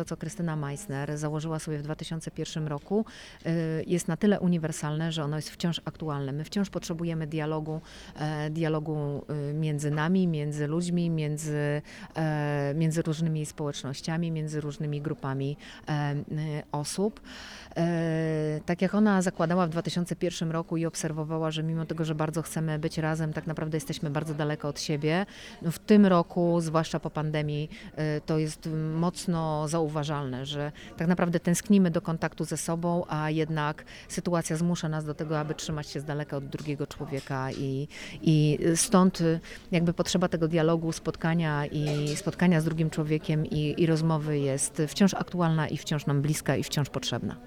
to, co Krystyna Meissner założyła sobie w 2001 roku, jest na tyle uniwersalne, że ono jest wciąż aktualne. My wciąż potrzebujemy dialogu między nami, między ludźmi, między różnymi społecznościami, między różnymi grupami osób. Tak jak ona zakładała w 2001 roku i obserwowała, że mimo tego, że bardzo chcemy być razem, tak naprawdę jesteśmy bardzo daleko od siebie. No w tym roku, zwłaszcza po pandemii, to jest mocno zauważalne, że tak naprawdę tęsknimy do kontaktu ze sobą, a jednak sytuacja zmusza nas do tego, aby trzymać się z daleka od drugiego człowieka i stąd jakby potrzeba tego dialogu, spotkania z drugim człowiekiem i rozmowy jest wciąż aktualna i wciąż nam bliska i wciąż potrzebna.